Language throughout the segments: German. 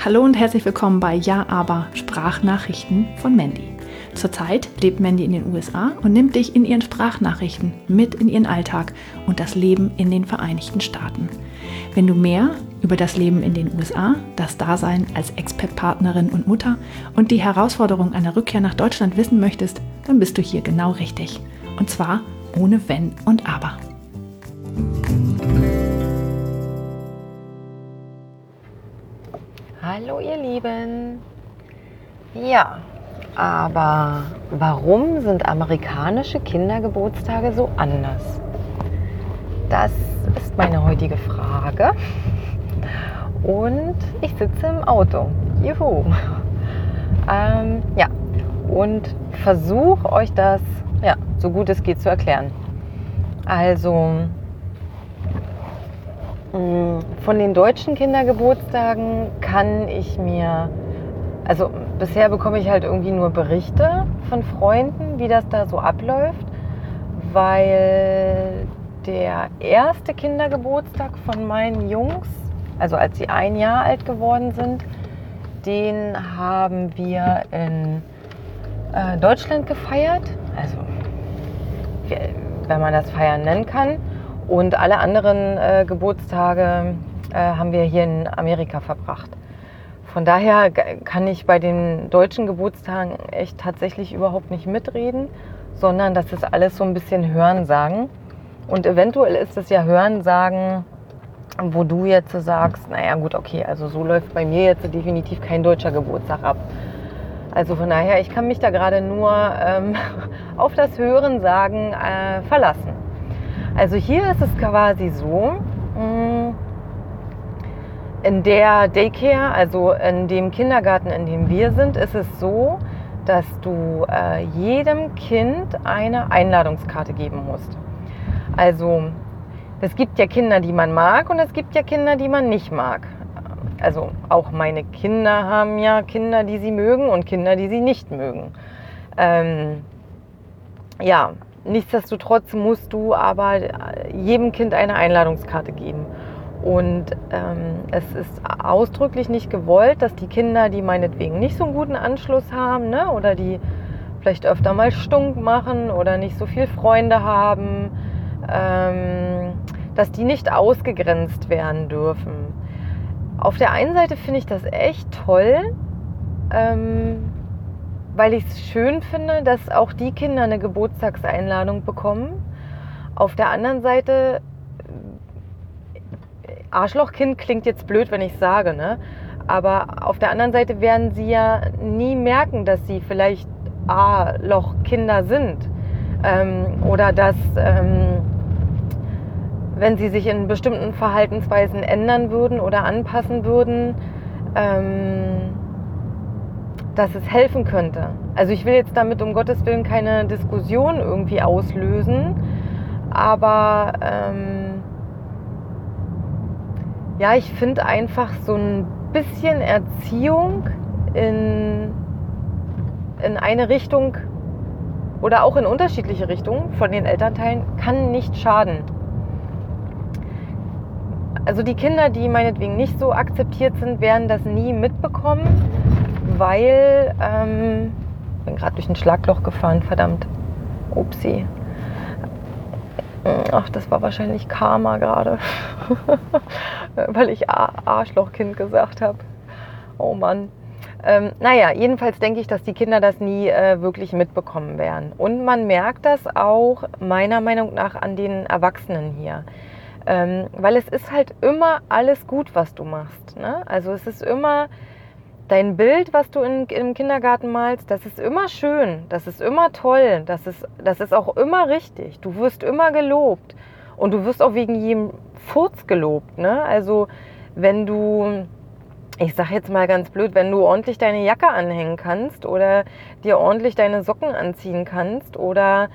Hallo und herzlich willkommen bei Ja, aber Sprachnachrichten von Mandy. Zurzeit lebt Mandy in den USA und nimmt dich in ihren Sprachnachrichten mit in ihren Alltag und das Leben in den Vereinigten Staaten. Wenn du mehr über das Leben in den USA, das Dasein als Expat-Partnerin und Mutter und die Herausforderung einer Rückkehr nach Deutschland wissen möchtest, dann bist du hier genau richtig. Und zwar ohne Wenn und Aber. Hallo ihr Lieben. Ja, aber warum sind amerikanische Kindergeburtstage so anders? Das ist meine heutige Frage. Und ich sitze im Auto. Juhu. Und versuche euch das so gut es geht zu erklären. Also von den deutschen Kindergeburtstagen bisher bekomme ich halt irgendwie nur Berichte von Freunden, wie das da so abläuft, weil der erste Kindergeburtstag von meinen Jungs, also als sie 1 Jahr alt geworden sind, den haben wir in Deutschland gefeiert, also wenn man das Feiern nennen kann. Und alle anderen Geburtstage haben wir hier in Amerika verbracht. Von daher kann ich bei den deutschen Geburtstagen echt tatsächlich überhaupt nicht mitreden, sondern das ist alles so ein bisschen Hörensagen. Und eventuell ist es ja Hörensagen, wo du jetzt sagst, naja gut, okay, also so läuft bei mir jetzt definitiv kein deutscher Geburtstag ab. Also von daher, ich kann mich da gerade nur auf das Hörensagen verlassen. Also hier ist es quasi so, in der Daycare, also in dem Kindergarten, in dem wir sind, ist es so, dass du jedem Kind eine Einladungskarte geben musst. Also es gibt ja Kinder, die man mag und es gibt ja Kinder, die man nicht mag. Also auch meine Kinder haben ja Kinder, die sie mögen und Kinder, die sie nicht mögen. Nichtsdestotrotz musst du aber jedem Kind eine Einladungskarte geben. Und es ist ausdrücklich nicht gewollt, dass die Kinder, die meinetwegen nicht so einen guten Anschluss haben, ne, oder die vielleicht öfter mal stunk machen oder nicht so viele Freunde haben, dass die nicht ausgegrenzt werden dürfen. Auf der einen Seite finde ich das echt toll, weil ich es schön finde, dass auch die Kinder eine Geburtstagseinladung bekommen. Auf der anderen Seite, Arschlochkind klingt jetzt blöd, wenn ich sage, ne? Aber auf der anderen Seite werden sie ja nie merken, dass sie vielleicht A-Loch-Kinder sind. Oder dass, wenn sie sich in bestimmten Verhaltensweisen ändern würden oder anpassen würden, dass es helfen könnte. Also ich will jetzt damit um Gottes Willen keine Diskussion irgendwie auslösen, aber ich finde einfach so ein bisschen Erziehung in eine Richtung oder auch in unterschiedliche Richtungen von den Elternteilen kann nicht schaden. Also die Kinder, die meinetwegen nicht so akzeptiert sind, werden das nie mitbekommen, weil, ich bin gerade durch ein Schlagloch gefahren, verdammt, upsi. Ach, das war wahrscheinlich Karma gerade, weil ich Arschlochkind gesagt habe. Oh Mann. Jedenfalls denke ich, dass die Kinder das nie wirklich mitbekommen werden. Und man merkt das auch meiner Meinung nach an den Erwachsenen hier. Weil es ist halt immer alles gut, was du machst. Ne? Also es ist immer dein Bild, was du im Kindergarten malst, das ist immer schön, das ist immer toll, das ist auch immer richtig. Du wirst immer gelobt und du wirst auch wegen jedem Furz gelobt. Ne? Also wenn du, ich sag jetzt mal ganz blöd, wenn du ordentlich deine Jacke anhängen kannst oder dir ordentlich deine Socken anziehen kannst oder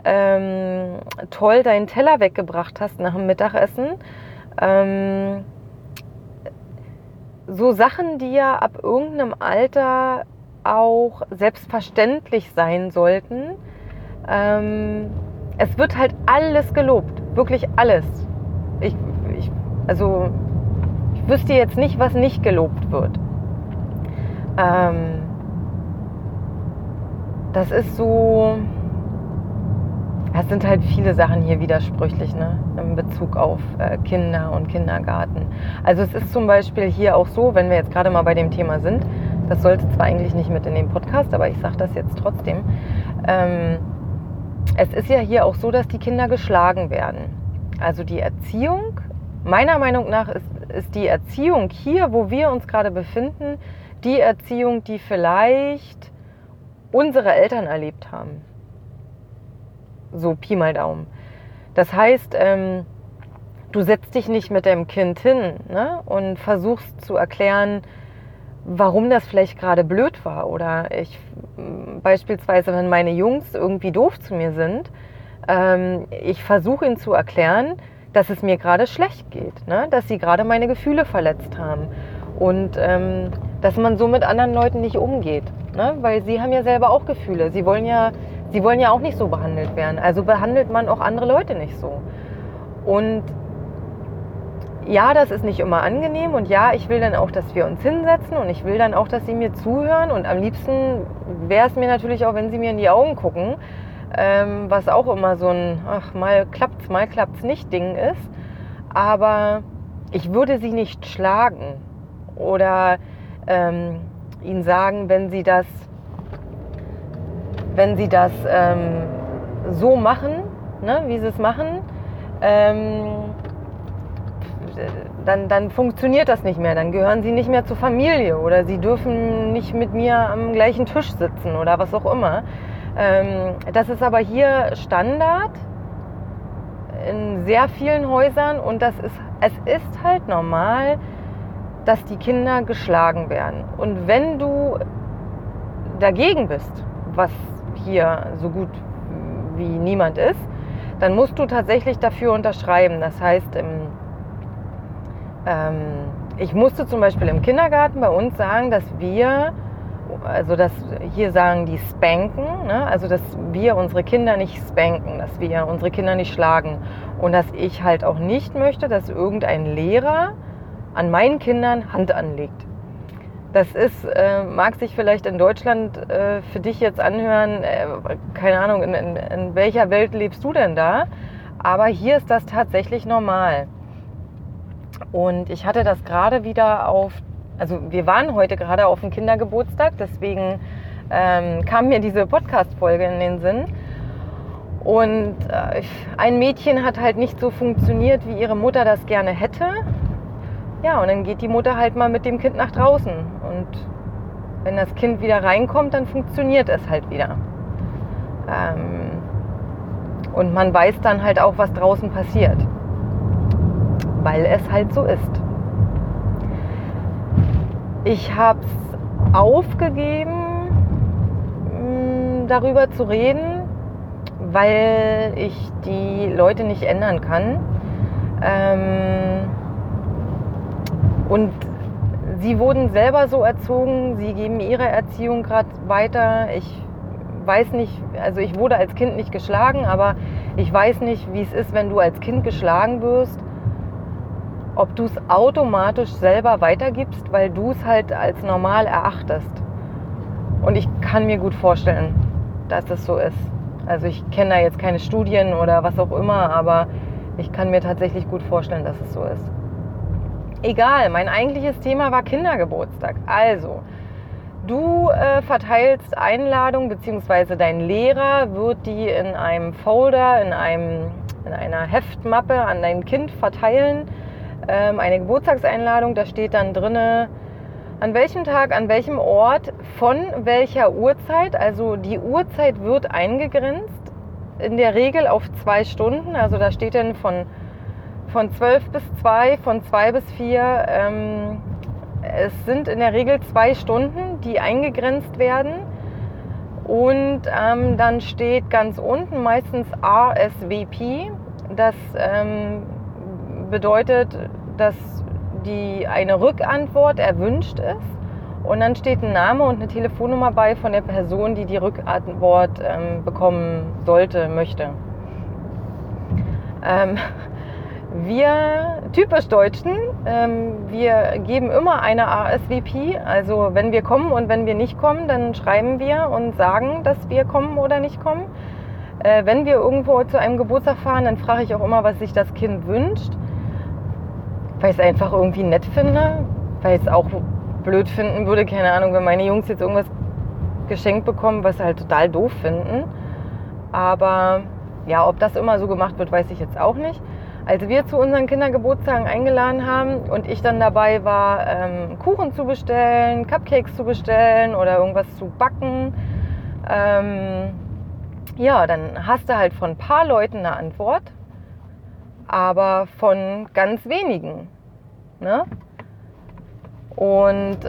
toll deinen Teller weggebracht hast nach dem Mittagessen, so Sachen, die ja ab irgendeinem Alter auch selbstverständlich sein sollten. Es wird halt alles gelobt, wirklich alles. Ich wüsste jetzt nicht, was nicht gelobt wird. Das ist so, es sind halt viele Sachen hier widersprüchlich, ne, in Bezug auf Kinder und Kindergarten. Also es ist zum Beispiel hier auch so, wenn wir jetzt gerade mal bei dem Thema sind, das sollte zwar eigentlich nicht mit in den Podcast, aber ich sage das jetzt trotzdem, es ist ja hier auch so, dass die Kinder geschlagen werden. Also die Erziehung, meiner Meinung nach ist die Erziehung hier, wo wir uns gerade befinden, die Erziehung, die vielleicht unsere Eltern erlebt haben. So Pi mal Daumen. Das heißt, du setzt dich nicht mit deinem Kind hin, ne, und versuchst zu erklären, warum das vielleicht gerade blöd war. Oder beispielsweise, wenn meine Jungs irgendwie doof zu mir sind, ich versuche ihnen zu erklären, dass es mir gerade schlecht geht, ne, dass sie gerade meine Gefühle verletzt haben. Und dass man so mit anderen Leuten nicht umgeht, ne, weil sie haben ja selber auch Gefühle. Sie wollen ja auch nicht so behandelt werden. Also behandelt man auch andere Leute nicht so. Und ja, das ist nicht immer angenehm. Und ja, ich will dann auch, dass wir uns hinsetzen. Und ich will dann auch, dass sie mir zuhören. Und am liebsten wäre es mir natürlich auch, wenn sie mir in die Augen gucken. Was auch immer so ein, mal klappt's nicht Ding ist. Aber ich würde sie nicht schlagen. Oder ihnen sagen, wenn sie das so machen, ne, wie sie es machen, dann funktioniert das nicht mehr. Dann gehören sie nicht mehr zur Familie oder sie dürfen nicht mit mir am gleichen Tisch sitzen oder was auch immer. Das ist aber hier Standard in sehr vielen Häusern und es ist halt normal, dass die Kinder geschlagen werden. Und wenn du dagegen bist, was hier so gut wie niemand ist, dann musst du tatsächlich dafür unterschreiben. Das heißt, ich musste zum Beispiel im Kindergarten bei uns sagen, dass hier sagen die spanken, ne? Also dass wir unsere Kinder nicht spanken, dass wir unsere Kinder nicht schlagen und dass ich halt auch nicht möchte, dass irgendein Lehrer an meinen Kindern Hand anlegt. Das mag sich vielleicht in Deutschland für dich jetzt anhören, keine Ahnung, in welcher Welt lebst du denn da? Aber hier ist das tatsächlich normal. Und ich hatte das gerade wieder also wir waren heute gerade auf dem Kindergeburtstag, deswegen kam mir diese Podcast-Folge in den Sinn. Und ein Mädchen hat halt nicht so funktioniert, wie ihre Mutter das gerne hätte. Ja, und dann geht die Mutter halt mal mit dem Kind nach draußen. Und wenn das Kind wieder reinkommt, dann funktioniert es halt wieder. Und man weiß dann halt auch, was draußen passiert. Weil es halt so ist. Ich habe es aufgegeben, darüber zu reden, weil ich die Leute nicht ändern kann. Und sie wurden selber so erzogen, sie geben ihre Erziehung gerade weiter. Ich weiß nicht, also ich wurde als Kind nicht geschlagen, aber ich weiß nicht, wie es ist, wenn du als Kind geschlagen wirst, ob du es automatisch selber weitergibst, weil du es halt als normal erachtest. Und ich kann mir gut vorstellen, dass das so ist. Also ich kenne da jetzt keine Studien oder was auch immer, aber ich kann mir tatsächlich gut vorstellen, dass es so ist. Egal, mein eigentliches Thema war Kindergeburtstag. Also, du verteilst Einladungen, beziehungsweise dein Lehrer wird die in einem Folder, in einer Heftmappe an dein Kind verteilen. Eine Geburtstagseinladung, da steht dann drin, an welchem Tag, an welchem Ort, von welcher Uhrzeit. Also die Uhrzeit wird eingegrenzt, in der Regel auf 2 Stunden. Also da steht dann von 12 bis 2, von 2 bis 4. Es sind in der Regel 2 Stunden, die eingegrenzt werden. Und dann steht ganz unten meistens RSVP. Das bedeutet, dass eine Rückantwort erwünscht ist. Und dann steht ein Name und eine Telefonnummer bei von der Person, die die Rückantwort bekommen sollte, möchte. Wir, typisch Deutschen, wir geben immer eine RSVP. Also wenn wir kommen und wenn wir nicht kommen, dann schreiben wir und sagen, dass wir kommen oder nicht kommen. Wenn wir irgendwo zu einem Geburtstag fahren, dann frage ich auch immer, was sich das Kind wünscht. Weil ich es einfach irgendwie nett finde. Weil ich es auch blöd finden würde, keine Ahnung, wenn meine Jungs jetzt irgendwas geschenkt bekommen, was sie halt total doof finden. Aber ja, ob das immer so gemacht wird, weiß ich jetzt auch nicht. Als wir zu unseren Kindergeburtstagen eingeladen haben und ich dann dabei war, Kuchen zu bestellen, Cupcakes zu bestellen oder irgendwas zu backen, ja, dann hast du halt von ein paar Leuten eine Antwort, aber von ganz wenigen. Ne? Und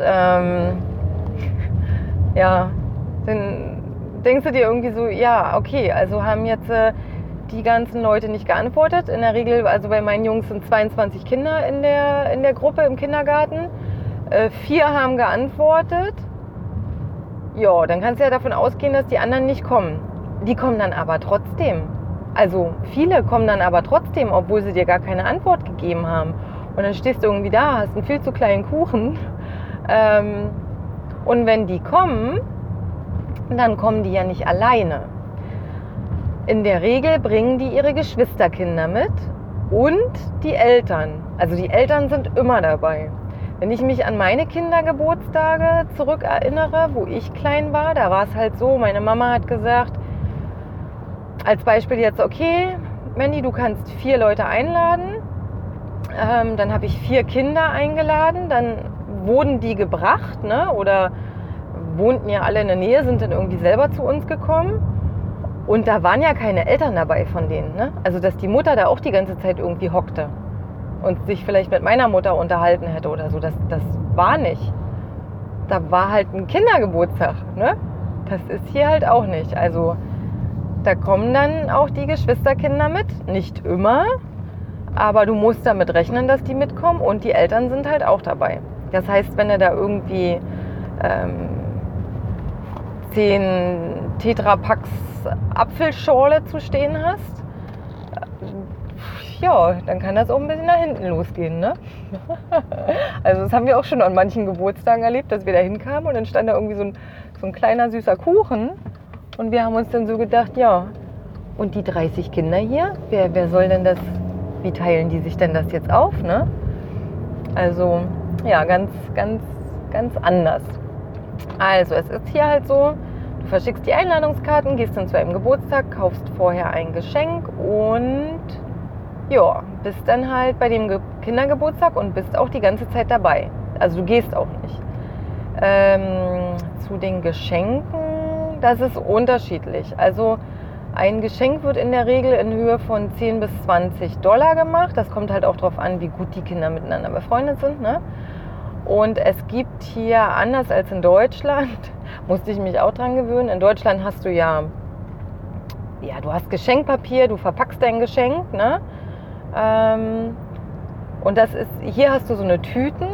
ja, dann denkst du dir irgendwie so, ja, okay, also haben jetzt die ganzen Leute nicht geantwortet. In der Regel, also bei meinen Jungs sind 22 Kinder in der Gruppe im Kindergarten. 4 haben geantwortet. Ja, dann kannst du ja davon ausgehen, dass die anderen nicht kommen. Die kommen dann aber trotzdem. Also viele kommen dann aber trotzdem, obwohl sie dir gar keine Antwort gegeben haben. Und dann stehst du irgendwie da, hast einen viel zu kleinen Kuchen. Und wenn die kommen, dann kommen die ja nicht alleine. In der Regel bringen die ihre Geschwisterkinder mit und die Eltern. Also die Eltern sind immer dabei. Wenn ich mich an meine Kindergeburtstage zurückerinnere, wo ich klein war, da war es halt so, meine Mama hat gesagt, als Beispiel jetzt, okay, Mandy, du kannst 4 Leute einladen. Dann habe ich 4 Kinder eingeladen, dann wurden die gebracht, ne? Oder wohnten ja alle in der Nähe, sind dann irgendwie selber zu uns gekommen. Und da waren ja keine Eltern dabei von denen. Ne? Also dass die Mutter da auch die ganze Zeit irgendwie hockte und sich vielleicht mit meiner Mutter unterhalten hätte oder so, das war nicht. Da war halt ein Kindergeburtstag. Ne? Das ist hier halt auch nicht. Also da kommen dann auch die Geschwisterkinder mit. Nicht immer, aber du musst damit rechnen, dass die mitkommen und die Eltern sind halt auch dabei. Das heißt, wenn du da irgendwie 10 Tetrapacks Apfelschorle zu stehen hast, ja, dann kann das auch ein bisschen nach hinten losgehen, ne? Also das haben wir auch schon an manchen Geburtstagen erlebt, dass wir da hinkamen und dann stand da irgendwie so ein kleiner süßer Kuchen und wir haben uns dann so gedacht, ja, und die 30 Kinder hier, wer soll denn das, wie teilen die sich denn das jetzt auf, ne? Also ja, ganz, ganz, ganz anders. Also es ist hier halt so, du verschickst die Einladungskarten, gehst dann zu einem Geburtstag, kaufst vorher ein Geschenk und ja, bist dann halt bei dem Kindergeburtstag und bist auch die ganze Zeit dabei. Also du gehst auch nicht. Zu den Geschenken, das ist unterschiedlich. Also ein Geschenk wird in der Regel in Höhe von 10 bis $20 gemacht. Das kommt halt auch darauf an, wie gut die Kinder miteinander befreundet sind, ne? Und es gibt hier, anders als in Deutschland, musste ich mich auch dran gewöhnen, in Deutschland hast du ja, du hast Geschenkpapier, du verpackst dein Geschenk, ne? Und das ist, hier hast du so eine Tüten,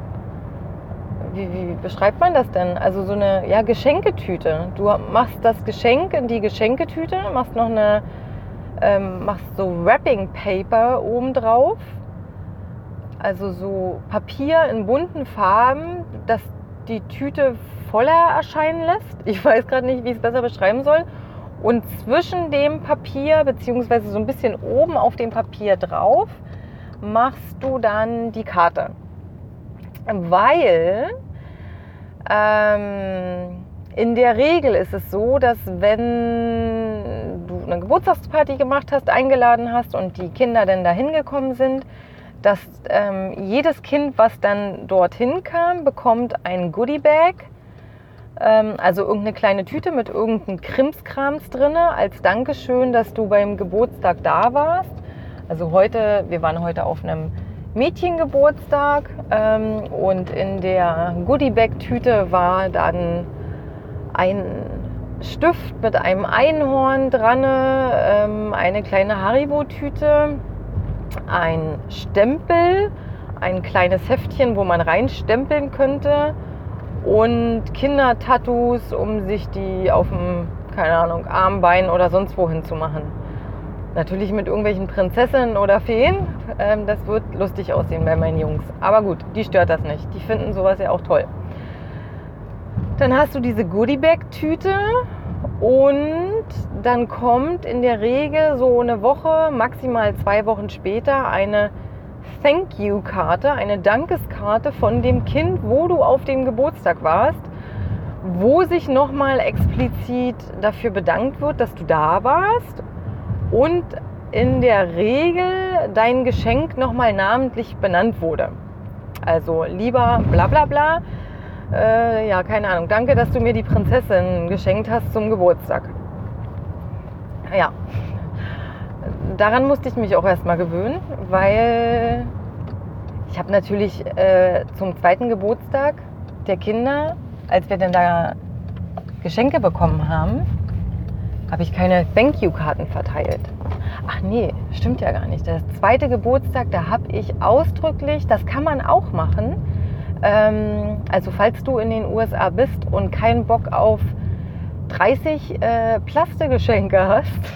wie beschreibt man das denn? Also so eine, ja, Geschenketüte. Du machst das Geschenk in die Geschenketüte, machst noch machst so Wrapping Paper oben drauf. Also so Papier in bunten Farben, das die Tüte voller erscheinen lässt. Ich weiß gerade nicht, wie ich es besser beschreiben soll. Und zwischen dem Papier, beziehungsweise so ein bisschen oben auf dem Papier drauf, machst du dann die Karte. Weil in der Regel ist es so, dass wenn du eine Geburtstagsparty gemacht hast, eingeladen hast und die Kinder dann dahin gekommen sind, dass jedes Kind, was dann dorthin kam, bekommt ein Goodie-Bag, also irgendeine kleine Tüte mit irgendeinem Krimskrams drin, als Dankeschön, dass du beim Geburtstag da warst. Also wir waren heute auf einem Mädchengeburtstag und in der Goodie-Bag-Tüte war dann ein Stift mit einem Einhorn dran, eine kleine Haribo-Tüte, ein Stempel, ein kleines Heftchen, wo man reinstempeln könnte und Kindertattoos, um sich die auf dem, keine Ahnung, Arm, Bein oder sonst wohin zu machen. Natürlich mit irgendwelchen Prinzessinnen oder Feen. Das wird lustig aussehen bei meinen Jungs. Aber gut, die stört das nicht. Die finden sowas ja auch toll. Dann hast du diese Goodiebag-Tüte und dann kommt in der Regel so eine Woche, maximal 2 Wochen später eine Thank-You-Karte, eine Dankeskarte von dem Kind, wo du auf dem Geburtstag warst, wo sich nochmal explizit dafür bedankt wird, dass du da warst und in der Regel dein Geschenk nochmal namentlich benannt wurde. Also lieber bla bla bla, ja, keine Ahnung, danke, dass du mir die Prinzessin geschenkt hast zum Geburtstag. Ja, daran musste ich mich auch erstmal gewöhnen, weil ich habe natürlich zum 2. Geburtstag der Kinder, als wir dann da Geschenke bekommen haben, habe ich keine Thank-You-Karten verteilt. Ach nee, stimmt ja gar nicht. Der 2. Geburtstag, da habe ich ausdrücklich, das kann man auch machen, also falls du in den USA bist und keinen Bock auf 30 Plastikgeschenke hast,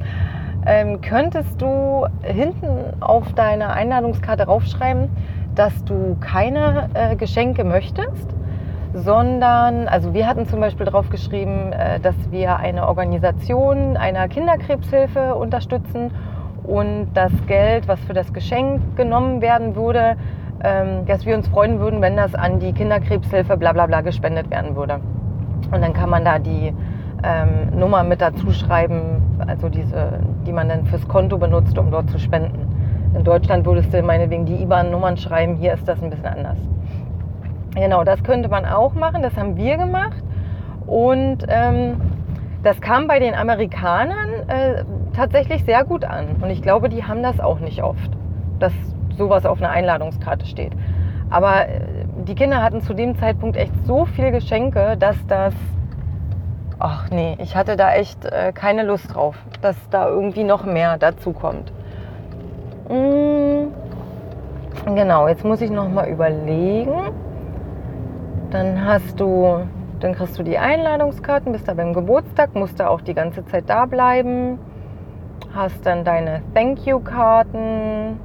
könntest du hinten auf deiner Einladungskarte raufschreiben, dass du keine Geschenke möchtest, sondern, also wir hatten zum Beispiel drauf geschrieben, dass wir eine Organisation einer Kinderkrebshilfe unterstützen und das Geld, was für das Geschenk genommen werden würde, dass wir uns freuen würden, wenn das an die Kinderkrebshilfe bla bla bla gespendet werden würde. Und dann kann man da die Nummer mit dazu schreiben, also diese, die man dann fürs Konto benutzt, um dort zu spenden. In Deutschland würdest du meinetwegen die IBAN-Nummern schreiben, hier ist das ein bisschen anders. Genau, das könnte man auch machen, das haben wir gemacht und das kam bei den Amerikanern tatsächlich sehr gut an und ich glaube, die haben das auch nicht oft, dass sowas auf einer Einladungskarte steht. Aber die Kinder hatten zu dem Zeitpunkt echt so viel Geschenke, dass das, ach nee, ich hatte da echt keine Lust drauf, dass da irgendwie noch mehr dazu kommt. Genau, jetzt muss ich noch mal überlegen. Dann kriegst du die Einladungskarten, bist da beim Geburtstag, musst da auch die ganze Zeit da bleiben, hast dann deine Thank-You-Karten,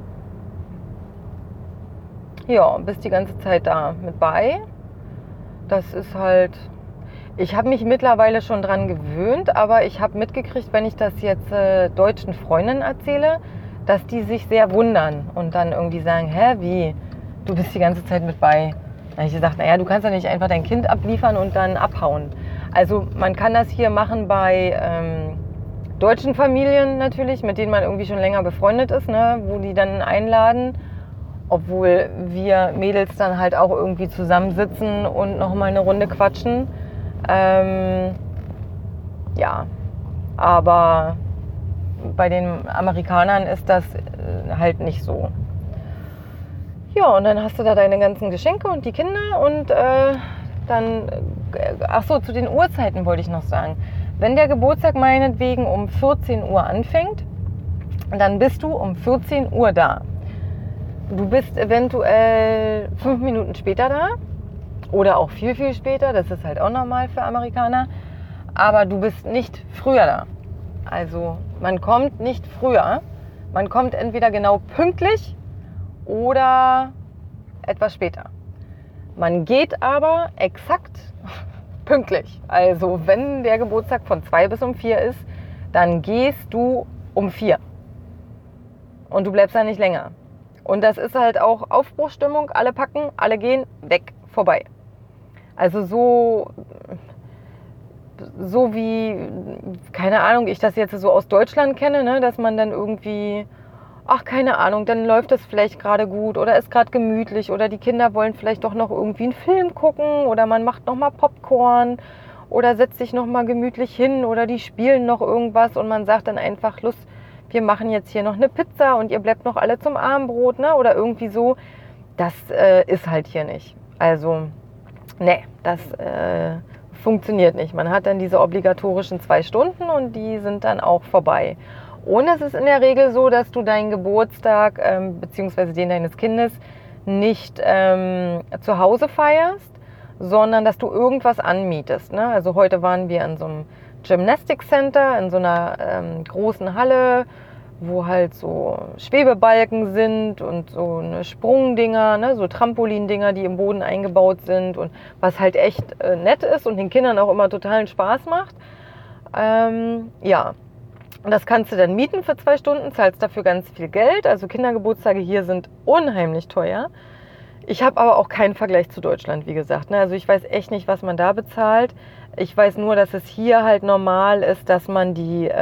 ja, bist die ganze Zeit da mit bei. Das ist halt, ich habe mich mittlerweile schon dran gewöhnt, aber ich habe mitgekriegt, wenn ich das jetzt deutschen Freundinnen erzähle, dass die sich sehr wundern und dann irgendwie sagen, hä, wie, du bist die ganze Zeit mit bei. Da habe ich gesagt, naja, du kannst ja nicht einfach dein Kind abliefern und dann abhauen. Also man kann das hier machen bei deutschen Familien natürlich, mit denen man irgendwie schon länger befreundet ist, ne, wo die dann einladen, obwohl wir Mädels dann halt auch irgendwie zusammensitzen und nochmal eine Runde quatschen. Ja, aber bei den Amerikanern ist das halt nicht so. Ja, und dann hast du da deine ganzen Geschenke und die Kinder und dann, ach so, zu den Uhrzeiten wollte ich noch sagen. Wenn der Geburtstag meinetwegen um 14 Uhr anfängt, dann bist du um 14 Uhr da. Du bist eventuell 5 Minuten später da oder auch viel, viel später, das ist halt auch normal für Amerikaner, aber du bist nicht früher da. Also man kommt nicht früher, man kommt entweder genau pünktlich oder etwas später. Man geht aber exakt pünktlich. Also wenn der Geburtstag von 2 bis um 4 ist, dann gehst du um 4. Und du bleibst da nicht länger. Und das ist halt auch Aufbruchsstimmung, alle packen, alle gehen, weg, vorbei. Also so wie, keine Ahnung, ich das jetzt so aus Deutschland kenne, ne, dass man dann irgendwie, ach, keine Ahnung, dann läuft das vielleicht gerade gut oder ist gerade gemütlich oder die Kinder wollen vielleicht doch noch irgendwie einen Film gucken oder man macht nochmal Popcorn oder setzt sich nochmal gemütlich hin oder die spielen noch irgendwas und man sagt dann einfach, Lust, wir machen jetzt hier noch eine Pizza und ihr bleibt noch alle zum Abendbrot, ne, oder irgendwie so. Das ist halt hier nicht. Also, ne, das funktioniert nicht. Man hat dann diese obligatorischen 2 Stunden und die sind dann auch vorbei. Und es ist in der Regel so, dass du deinen Geburtstag bzw. den deines Kindes nicht zu Hause feierst, sondern dass du irgendwas anmietest. Ne? Also heute waren wir in so einem Gymnastic Center in so einer großen Halle, wo halt so Schwebebalken sind und so eine Sprungdinger, ne, so Trampolindinger, die im Boden eingebaut sind und was halt echt nett ist und den Kindern auch immer totalen Spaß macht. Ja, und das kannst du dann mieten für 2 Stunden, zahlst dafür ganz viel Geld. Also Kindergeburtstage hier sind unheimlich teuer. Ich habe aber auch keinen Vergleich zu Deutschland, wie gesagt. Also ich weiß echt nicht, was man da bezahlt. Ich weiß nur, dass es hier halt normal ist, dass man die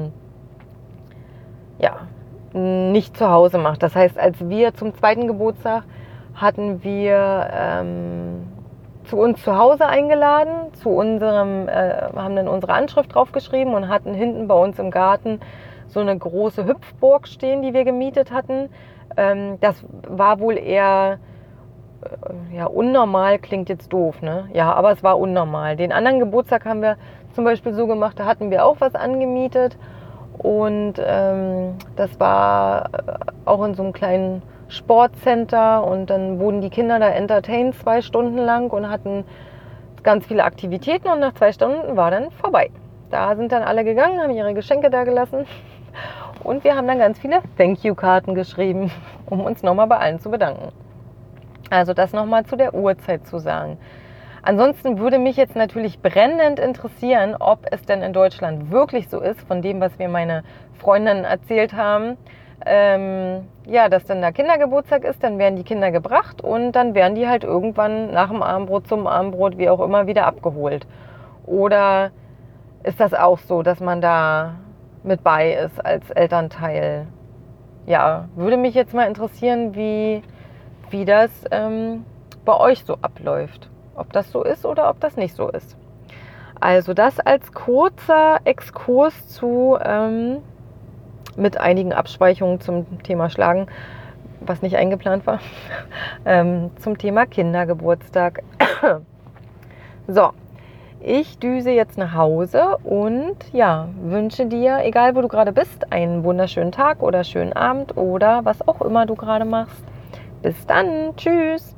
nicht zu Hause macht. Das heißt, als wir zum 2. Geburtstag hatten wir zu uns zu Hause eingeladen, haben dann unsere Anschrift draufgeschrieben und hatten hinten bei uns im Garten so eine große Hüpfburg stehen, die wir gemietet hatten. Das war wohl eher unnormal, klingt jetzt doof, ne? Ja, aber es war unnormal. Den anderen Geburtstag haben wir zum Beispiel so gemacht, da hatten wir auch was angemietet und das war auch in so einem kleinen Sportcenter und dann wurden die Kinder da entertained 2 Stunden lang und hatten ganz viele Aktivitäten und nach 2 Stunden war dann vorbei. Da sind dann alle gegangen, haben ihre Geschenke da gelassen und wir haben dann ganz viele Thank-You-Karten geschrieben, um uns nochmal bei allen zu bedanken. Also das nochmal zu der Uhrzeit zu sagen. Ansonsten würde mich jetzt natürlich brennend interessieren, ob es denn in Deutschland wirklich so ist, von dem, was mir meine Freundinnen erzählt haben, dass dann da Kindergeburtstag ist, dann werden die Kinder gebracht und dann werden die halt irgendwann nach dem Abendbrot, zum Abendbrot, wie auch immer, wieder abgeholt. Oder ist das auch so, dass man da mit bei ist als Elternteil? Ja, würde mich jetzt mal interessieren, wie das bei euch so abläuft. Ob das so ist oder ob das nicht so ist. Also das als kurzer Exkurs zu mit einigen Abschweichungen zum Thema Schlagen, was nicht eingeplant war, zum Thema Kindergeburtstag. So, ich düse jetzt nach Hause und wünsche dir, egal wo du gerade bist, einen wunderschönen Tag oder schönen Abend oder was auch immer du gerade machst. Bis dann, tschüss!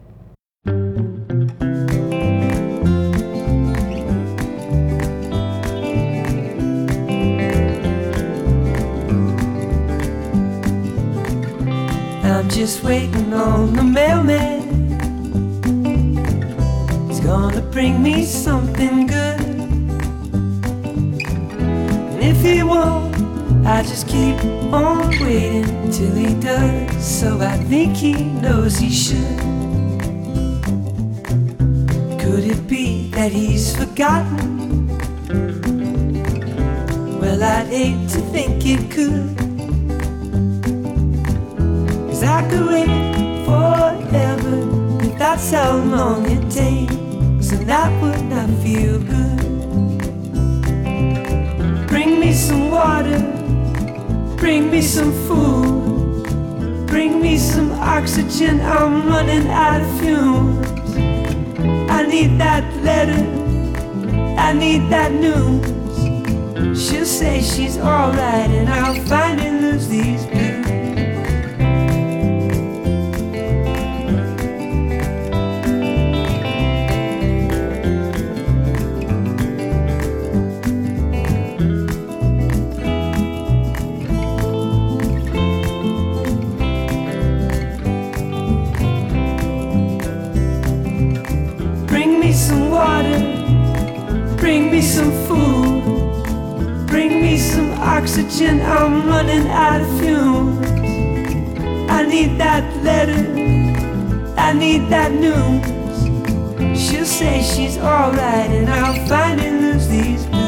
I'm just waiting on the mailman. He's gonna bring me something good. And if he won't, I just keep on waiting till he does. So I think he knows he should. Could it be that he's forgotten? Well, I'd hate to think it could. I could wait forever if that's how long it takes, and that would not feel good. Bring me some water, bring me some food, bring me some oxygen, I'm running out of fumes. I need that letter, I need that news. She'll say she's alright and I'll finally lose these blues. Some water, bring me some food, bring me some oxygen, I'm running out of fumes. I need that letter, I need that news. She'll say she's alright and I'll finally lose these blues.